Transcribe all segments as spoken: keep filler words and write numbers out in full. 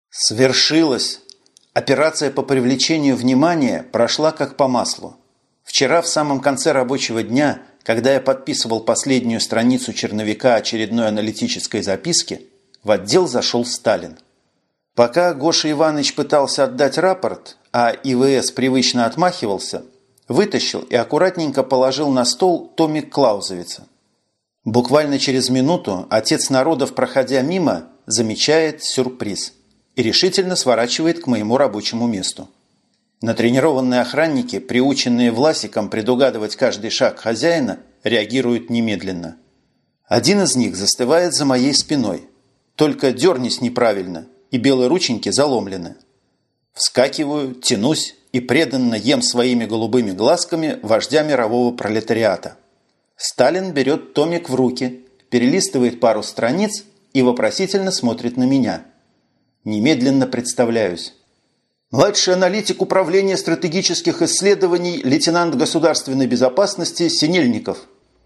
Свершилось! Операция по привлечению внимания прошла как по маслу. Вчера в самом конце рабочего дня, когда я подписывал последнюю страницу черновика очередной аналитической записки, в отдел зашел Сталин. Пока Гоша Иванович пытался отдать рапорт, а ИВС привычно отмахивался, вытащил и аккуратненько положил на стол томик Клаузевица. Буквально через минуту отец народов, проходя мимо, замечает сюрприз и решительно сворачивает к моему рабочему месту. Натренированные охранники, приученные Власиком предугадывать каждый шаг хозяина, реагируют немедленно. Один из них застывает за моей спиной. Только дернись неправильно, и белые рученьки заломлены. Вскакиваю, тянусь и преданно ем своими голубыми глазками вождя мирового пролетариата. Сталин берет томик в руки, перелистывает пару страниц и вопросительно смотрит на меня. Немедленно представляюсь. Младший аналитик Управления стратегических исследований, лейтенант государственной безопасности Синельников.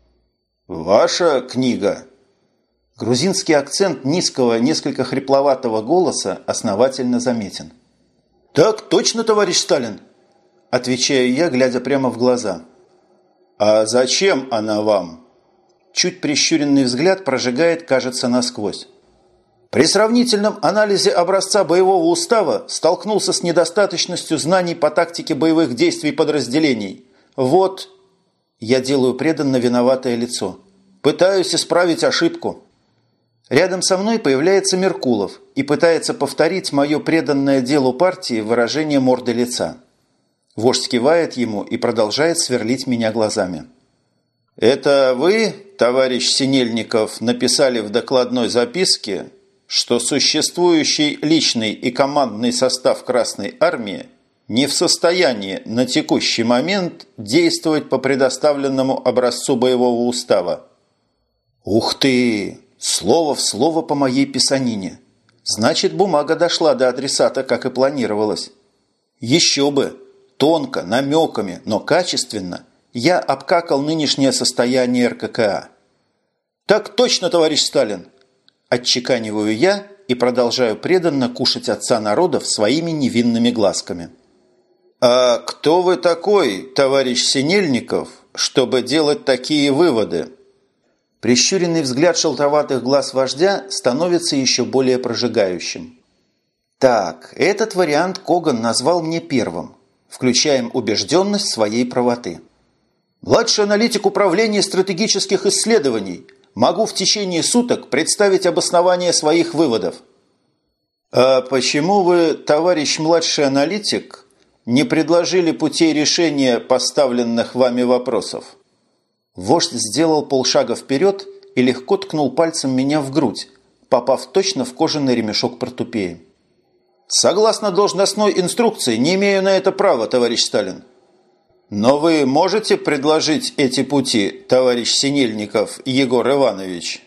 «Ваша книга?» Грузинский акцент низкого, несколько хрипловатого голоса основательно заметен. «Так точно, товарищ Сталин!» Отвечаю я, глядя прямо в глаза. «А зачем она вам?» Чуть прищуренный взгляд прожигает, кажется, насквозь. При сравнительном анализе образца боевого устава столкнулся с недостаточностью знаний по тактике боевых действий подразделений. Вот, я делаю преданно виноватое лицо. Пытаюсь исправить ошибку. Рядом со мной появляется Меркулов и пытается повторить мое преданное делу партии выражение морды лица. Вождь кивает ему и продолжает сверлить меня глазами. «Это вы, товарищ Синельников, написали в докладной записке, что существующий личный и командный состав Красной Армии не в состоянии на текущий момент действовать по предоставленному образцу боевого устава?» «Ух ты! Слово в слово по моей писанине. Значит, бумага дошла до адресата, как и планировалось. Еще бы! Тонко, намеками, но качественно я обкакал нынешнее состояние РККА. «Так точно, товарищ Сталин!» Отчеканиваю я и продолжаю преданно кушать отца народов своими невинными глазками. «А кто вы такой, товарищ Синельников, чтобы делать такие выводы?» Прищуренный взгляд желтоватых глаз вождя становится еще более прожигающим. Так, этот вариант Коган назвал мне первым. Включаем убежденность своей правоты. «Младший аналитик Управления стратегических исследований. Могу в течение суток представить обоснование своих выводов». «А почему вы, товарищ младший аналитик, не предложили путей решения поставленных вами вопросов?» Вождь сделал полшага вперед и легко ткнул пальцем меня в грудь, попав точно в кожаный ремешок портупеи. «Согласно должностной инструкции, не имею на это права, товарищ Сталин». «Но вы можете предложить эти пути, товарищ Синельников Егор Иванович?»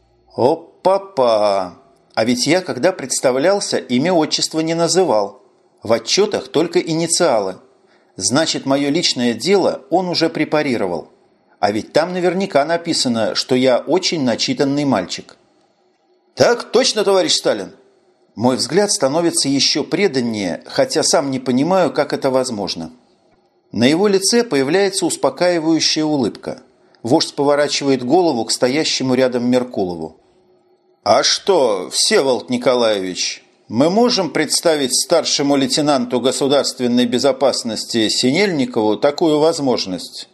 «Опа-па! А ведь я, когда представлялся, имя отчества не называл. В отчетах только инициалы. Значит, мое личное дело он уже препарировал. А ведь там наверняка написано, что я очень начитанный мальчик». «Так точно, товарищ Сталин!» Мой взгляд становится еще преданнее, хотя сам не понимаю, как это возможно. На его лице появляется успокаивающая улыбка. Вождь поворачивает голову к стоящему рядом Меркулову. «А что, Всеволод Николаевич, мы можем представить старшему лейтенанту государственной безопасности Синельникову такую возможность?»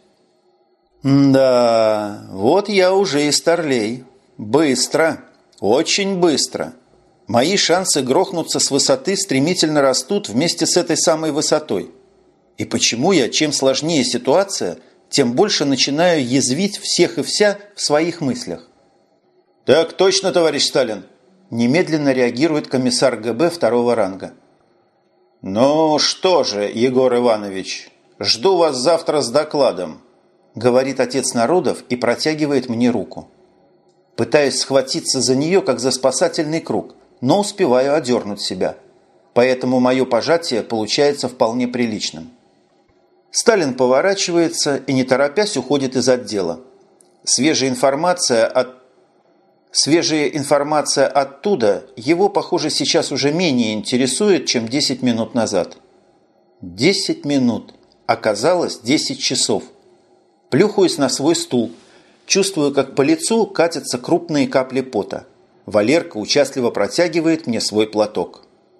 «Да, вот я уже и старлей. Быстро, очень быстро. Мои шансы грохнуться с высоты стремительно растут вместе с этой самой высотой. И почему я, чем сложнее ситуация, тем больше начинаю язвить всех и вся в своих мыслях?» «Так точно, товарищ Сталин!» Немедленно реагирует комиссар ГБ второго ранга. «Ну что же, Егор Иванович, жду вас завтра с докладом», говорит отец народов и протягивает мне руку. Пытаюсь схватиться за нее, как за спасательный круг, но успеваю одернуть себя. Поэтому мое пожатие получается вполне приличным. Сталин поворачивается и, не торопясь, уходит из отдела. Свежая информация от... Свежая информация оттуда его, похоже, сейчас уже менее интересует, чем десять минут назад. Десять минут. Оказалось десять часов. Плюхаюсь на свой стул. Чувствую, как по лицу катятся крупные капли пота. Валерка участливо протягивает мне свой платок.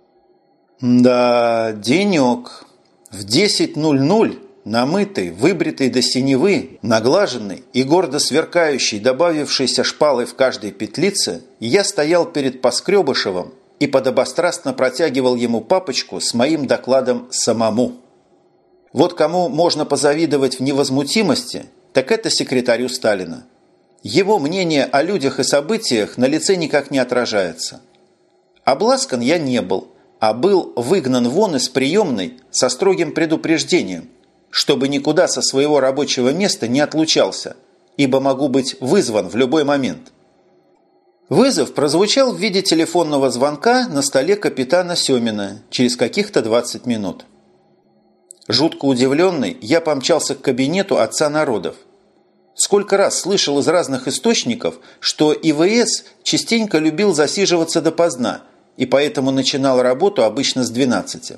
Да, денек. В десять ноль ноль, намытый, выбритый до синевы, наглаженный и гордо сверкающий, добавившийся шпалой в каждой петлице, я стоял перед Поскребышевым и подобострастно протягивал ему папочку с моим докладом самому. Вот кому можно позавидовать в невозмутимости, так это секретарю Сталина. Его мнение о людях и событиях на лице никак не отражается. Обласкан я не был, а был выгнан вон из приемной со строгим предупреждением, чтобы никуда со своего рабочего места не отлучался, ибо могу быть вызван в любой момент. Вызов прозвучал в виде телефонного звонка на столе капитана Семина через каких-то двадцать минут. Жутко удивленный, я помчался к кабинету отца народов. Сколько раз слышал из разных источников, что ИВС частенько любил засиживаться допоздна, и поэтому начинал работу обычно с двенадцати.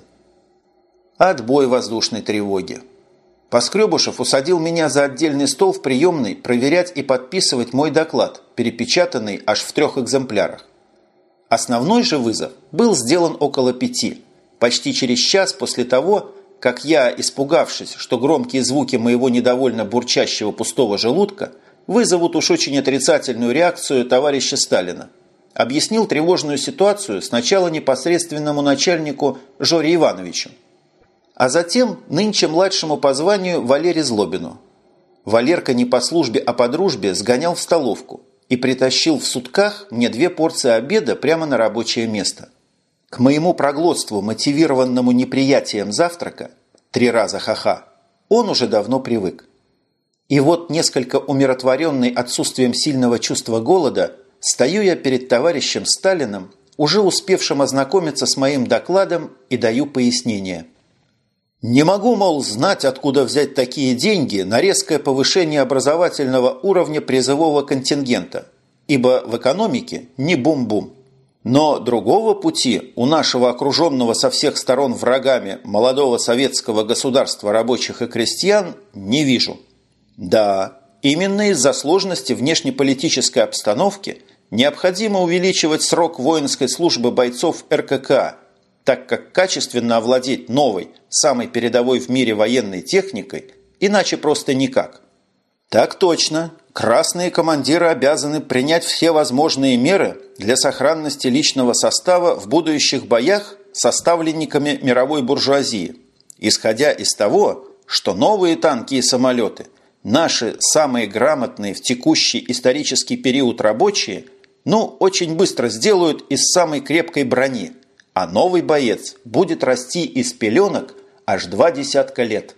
Отбой воздушной тревоги. Поскребышев усадил меня за отдельный стол в приемной проверять и подписывать мой доклад, перепечатанный аж в трех экземплярах. Основной же вызов был сделан около пяти, почти через час после того, как я, испугавшись, что громкие звуки моего недовольно бурчащего пустого желудка вызовут уж очень отрицательную реакцию товарища Сталина, объяснил тревожную ситуацию сначала непосредственному начальнику Жоре Ивановичу, а затем нынче младшему по званию Валере Злобину. Валерка не по службе, а по дружбе сгонял в столовку и притащил в сутках мне две порции обеда прямо на рабочее место. К моему проглотству, мотивированному неприятием завтрака, три раза ха-ха, он уже давно привык. И вот, несколько умиротворенный отсутствием сильного чувства голода, стою я перед товарищем Сталиным, уже успевшим ознакомиться с моим докладом, и даю пояснение. Не могу, мол, знать, откуда взять такие деньги на резкое повышение образовательного уровня призывого контингента, ибо в экономике не бум-бум. Но другого пути у нашего окруженного со всех сторон врагами молодого советского государства рабочих и крестьян не вижу. Да, именно из-за сложности внешнеполитической обстановки необходимо увеличивать срок воинской службы бойцов эр ка ка, так как качественно овладеть новой, самой передовой в мире военной техникой иначе просто никак. Так точно. Красные командиры обязаны принять все возможные меры для сохранности личного состава в будущих боях со ставленниками мировой буржуазии, исходя из того, что новые танки и самолеты, наши самые грамотные в текущий исторический период рабочие, ну, очень быстро сделают из самой крепкой брони, а новый боец будет расти из пеленок аж два десятка лет.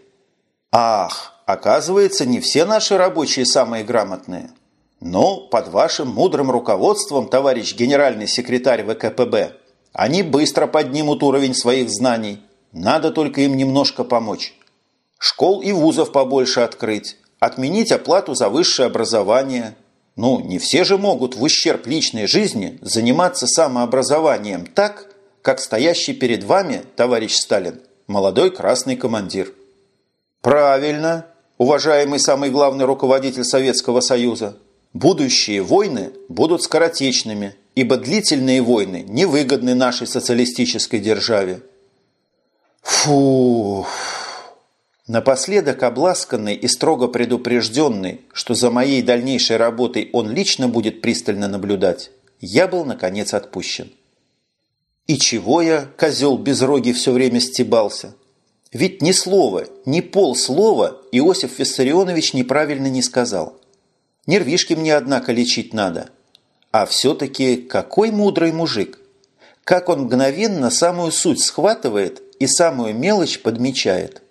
Ах! Оказывается, не все наши рабочие самые грамотные. Но под вашим мудрым руководством, товарищ генеральный секретарь вэ ка пэ бэ, они быстро поднимут уровень своих знаний. Надо только им немножко помочь. Школ и вузов побольше открыть, отменить оплату за высшее образование. Ну, не все же могут в ущерб личной жизни заниматься самообразованием так, как стоящий перед вами, товарищ Сталин, молодой красный командир. Правильно. Уважаемый самый главный руководитель Советского Союза, будущие войны будут скоротечными, ибо длительные войны невыгодны нашей социалистической державе. Фу! Напоследок обласканный и строго предупрежденный, что за моей дальнейшей работой он лично будет пристально наблюдать, я был, наконец, отпущен. И чего я, козел безрогий, все время стебался? Ведь ни слова, ни полслова Иосиф Виссарионович неправильно не сказал. Нервишки мне, однако, лечить надо. А все-таки какой мудрый мужик! Как он мгновенно самую суть схватывает и самую мелочь подмечает.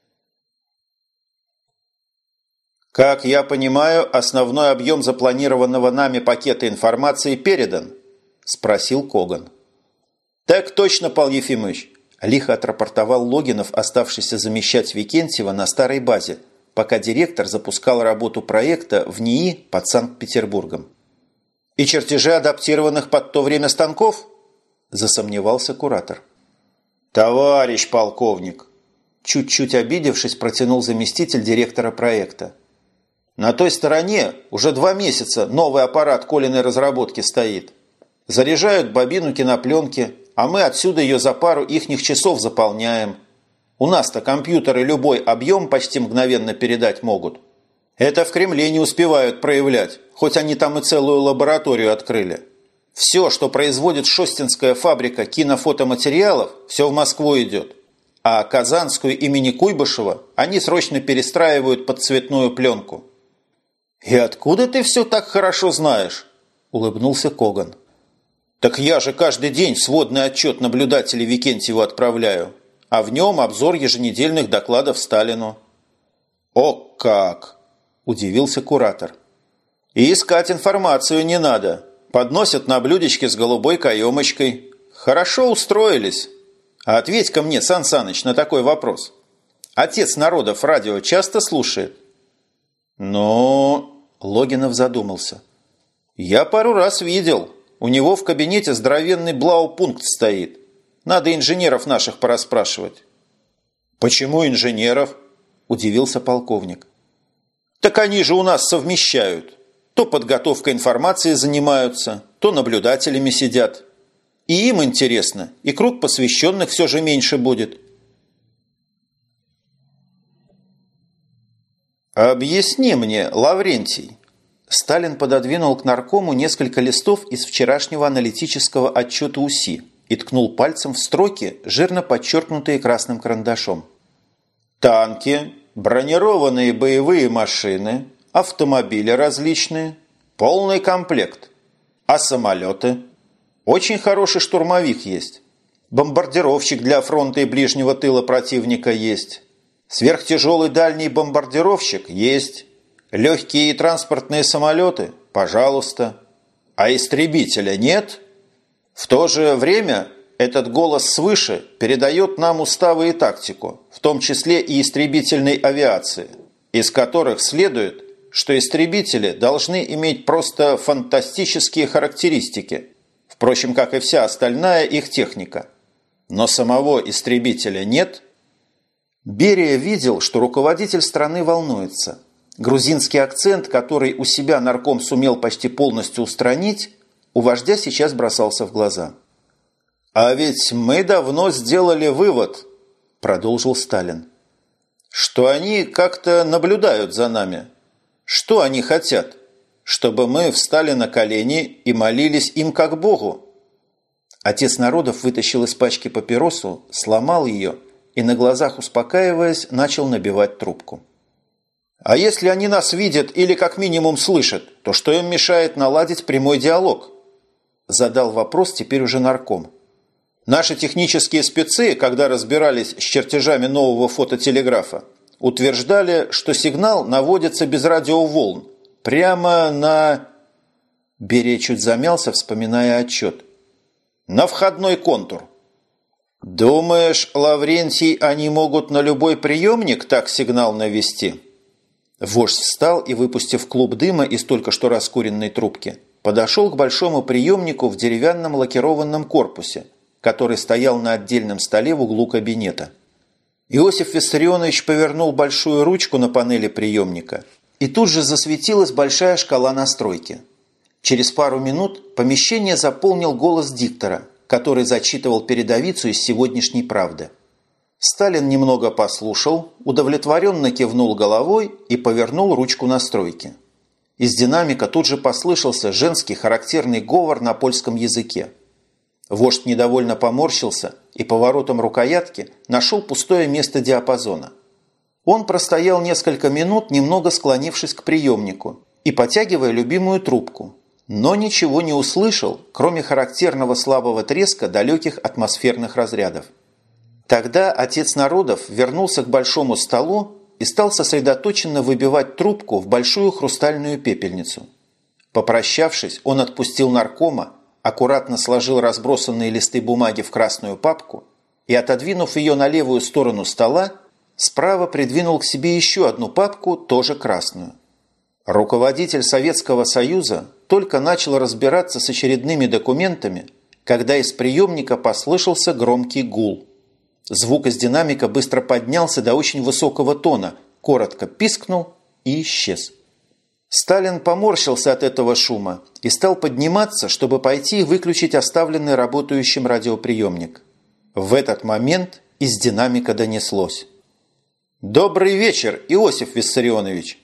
Как я понимаю, основной объем запланированного нами пакета информации передан? Спросил Коган. Так точно, Павел Ефимович. Лихо отрапортовал Логинов, оставшийся замещать Викентьева на старой базе, пока директор запускал работу проекта в НИИ под Санкт-Петербургом. И чертежи адаптированных под то время станков? Засомневался куратор. Товарищ полковник, чуть-чуть обидевшись, протянул заместитель директора проекта. На той стороне уже два месяца новый аппарат Колиной разработки стоит. Заряжают бобину кинопленки, а мы отсюда ее за пару ихних часов заполняем. У нас-то компьютеры любой объем почти мгновенно передать могут. Это в Кремле не успевают проявлять, хоть они там и целую лабораторию открыли. Все, что производит шостинская фабрика кинофотоматериалов, все в Москву идет. А Казанскую имени Куйбышева они срочно перестраивают под цветную пленку. «И откуда ты все так хорошо знаешь?» – улыбнулся Коган. «Так я же каждый день сводный отчет наблюдателей Викентьеву отправляю, а в нем обзор еженедельных докладов Сталину». «О как!» – удивился куратор. «И искать информацию не надо. Подносят на блюдечке с голубой каемочкой. Хорошо устроились. А ответь-ка мне, Сан Саныч, на такой вопрос. Отец народов радио часто слушает?» «Ну...» – Логинов задумался. «Я пару раз видел. У него в кабинете здоровенный блаупункт стоит. Надо инженеров наших порасспрашивать». «Почему инженеров?» – удивился полковник. «Так они же у нас совмещают. То подготовкой информации занимаются, то наблюдателями сидят. И им интересно, и круг посвященных все же меньше будет». «Объясни мне, Лаврентий». Сталин пододвинул к наркому несколько листов из вчерашнего аналитического отчета УСИ и ткнул пальцем в строки, жирно подчеркнутые красным карандашом. «Танки, бронированные боевые машины, автомобили различные, полный комплект. А самолеты? Очень хороший штурмовик есть. Бомбардировщик для фронта и ближнего тыла противника есть. Сверхтяжелый дальний бомбардировщик есть. Легкие и транспортные самолеты? Пожалуйста. А истребителя нет? В то же время этот голос свыше передает нам уставы и тактику, в том числе и истребительной авиации, из которых следует, что истребители должны иметь просто фантастические характеристики, впрочем, как и вся остальная их техника. Но самого истребителя нет». Берия видел, что руководитель страны волнуется. Грузинский акцент, который у себя нарком сумел почти полностью устранить, у вождя сейчас бросался в глаза. «А ведь мы давно сделали вывод», – продолжил Сталин, – «что они как-то наблюдают за нами. Что они хотят? Чтобы мы встали на колени и молились им как Богу». Отец народов вытащил из пачки папиросу, сломал ее и, на глазах успокаиваясь, начал набивать трубку. «А если они нас видят или как минимум слышат, то что им мешает наладить прямой диалог?» Задал вопрос теперь уже нарком. «Наши технические спецы, когда разбирались с чертежами нового фототелеграфа, утверждали, что сигнал наводится без радиоволн, прямо на...» Берия чуть замялся, вспоминая отчет. «На входной контур». «Думаешь, Лаврентий, они могут на любой приемник так сигнал навести?» Вождь встал и, выпустив клуб дыма из только что раскуренной трубки, подошел к большому приемнику в деревянном лакированном корпусе, который стоял на отдельном столе в углу кабинета. Иосиф Виссарионович повернул большую ручку на панели приемника, и тут же засветилась большая шкала настройки. Через пару минут помещение заполнил голос диктора, который зачитывал передовицу из сегодняшней «Правды». Сталин немного послушал, удовлетворенно кивнул головой и повернул ручку настройки. Из динамика тут же послышался женский характерный говор на польском языке. Вождь недовольно поморщился и поворотом рукоятки нашел пустое место диапазона. Он простоял несколько минут, немного склонившись к приемнику и потягивая любимую трубку, но ничего не услышал, кроме характерного слабого треска далеких атмосферных разрядов. Тогда отец народов вернулся к большому столу и стал сосредоточенно выбивать трубку в большую хрустальную пепельницу. Попрощавшись, он отпустил наркома, аккуратно сложил разбросанные листы бумаги в красную папку и, отодвинув ее на левую сторону стола, справа придвинул к себе еще одну папку, тоже красную. Руководитель Советского Союза только начал разбираться с очередными документами, когда из приемника послышался громкий гул. Звук из динамика быстро поднялся до очень высокого тона, коротко пискнул и исчез. Сталин поморщился от этого шума и стал подниматься, чтобы пойти и выключить оставленный работающим радиоприемник. В этот момент из динамика донеслось: «Добрый вечер, Иосиф Виссарионович!